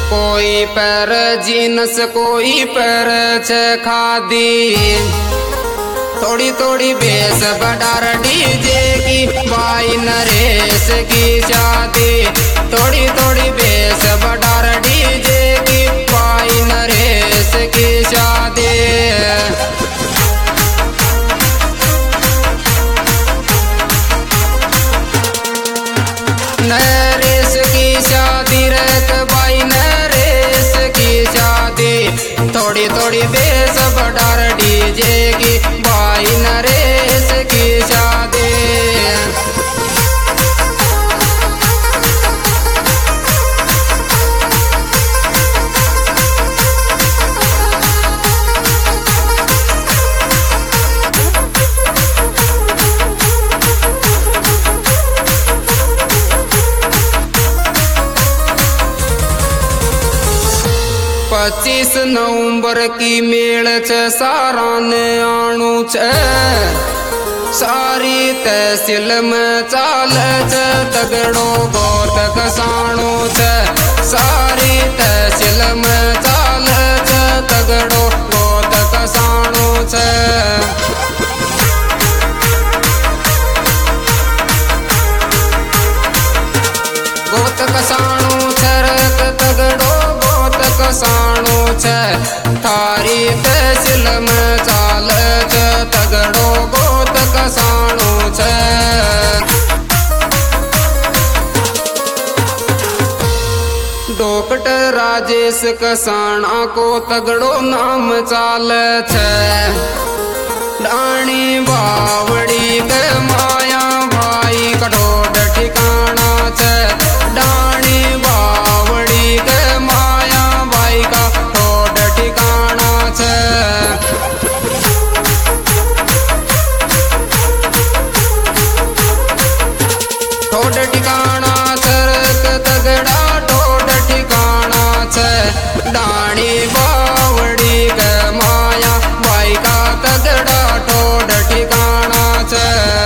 कोई पर जीनस कोई पर छ खादी, थोड़ी थोड़ी बेस बडार डीजे की भाई नरेश की शादी, थोड़ी थोड़ी बेस बडार डीजे की भाई नरेश की शादी। नरेश की शादी रख भाई नरेश की शादी, थोड़ी थोड़ी बेस बडार डीजे की भाई नरेश की शादी। पच्चीस नवंबर की मेल छ सारा ने आणु छ, सारी तहसील में चाल छ तगड़ो गोत कसाणो छ, सारी तहसील में चाल छ तगड़ो गोत कसाणो छ। गोत कसाणो छ तगड़ो कसाणो छ, थारी तहसील में चाल छ तगड़ो गोत कसाणो छ। डॉक्टर राजेश कसाणा को तगड़ो नाम चाल छ, डाणी बावड़ी के माया भाई कठोट ठिकाना छ, डाणी बावड़ी के माया भाई का ठोट ठिकाना छ। ठोट ठिकाना सरक तगड़ा ठोट ठिकाना छ, डाणी बावड़ी के माया भाई का तगड़ा ठोट ठिकाना छ।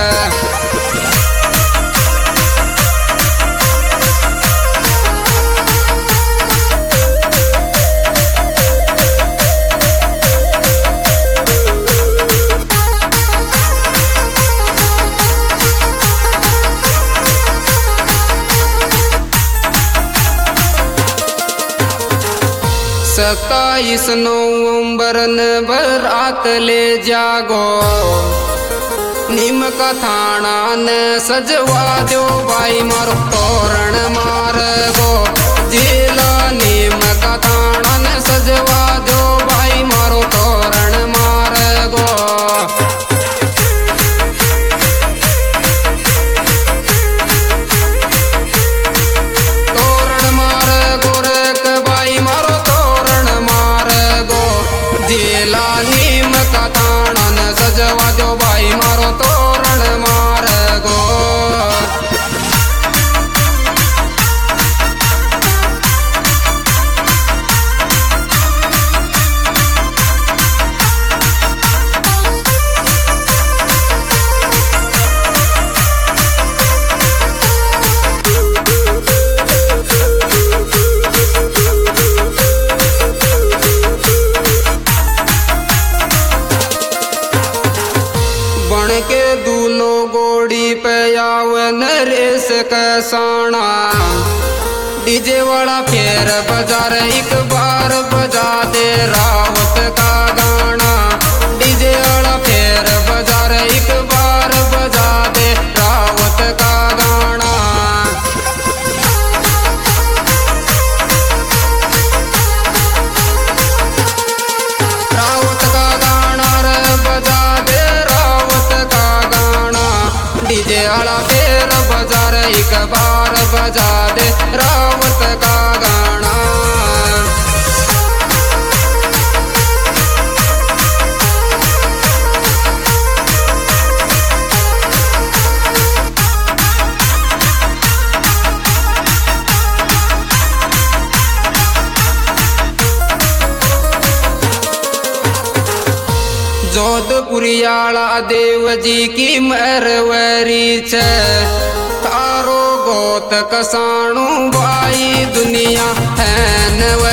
सत्ताईस नवंबर न बरात ले जागो, नीम का थाना ने सजवा दो भाई मारो तोरण मार गो, जिला नीम का थाना ने सजवा दो भाई मारो तोरण मार गो। तोरण मार गोरख भाई मारो जिला नीम का थाना न सजवा दो भाई मारो तोरण मार गो। के दूलो गोड़ी पे आवे नरेश कसाणा, डीजे वाला फेर बाजार एक बार बजा दे रावत का गाना, डीजे वाला फेर बाजार एक बार बजा दे रावत का गाना। रावत का गाना रे बजा दे डीजे वाला फेर बाजार एक बार बजा दे रावत का गाना। जोधपुरियाला देव जी की मरवरी छ, तारो गोत कसाणु भाई दुनिया है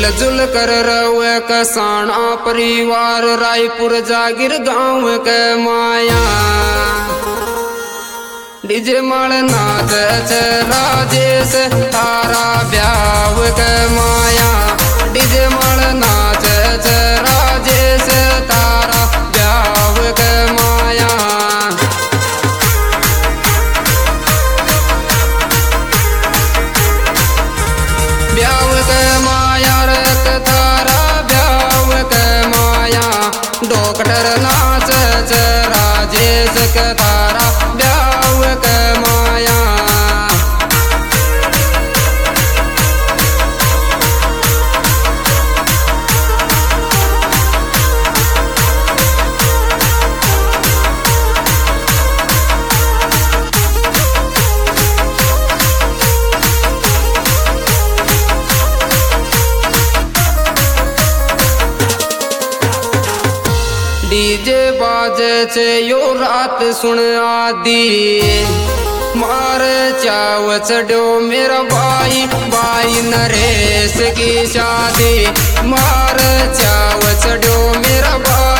मिलजुल कर रवे कसाना परिवार रायपुर जागीर गांव के माया डीजे माल नाच राजेश तारा ब्याव के माया डीजे माल नाच राजेश तारा ब्याव के माया ब्याव के माया रत तारा ब्याव के माया डॉक्टर नाच राजेश के तारा ब्याव के माया डीजे बाजे छे यो रात सुन आदि मार चाव चढ़ो मेरा भाई नरेश की शादी मार चाव चढ़ो मेरा भाई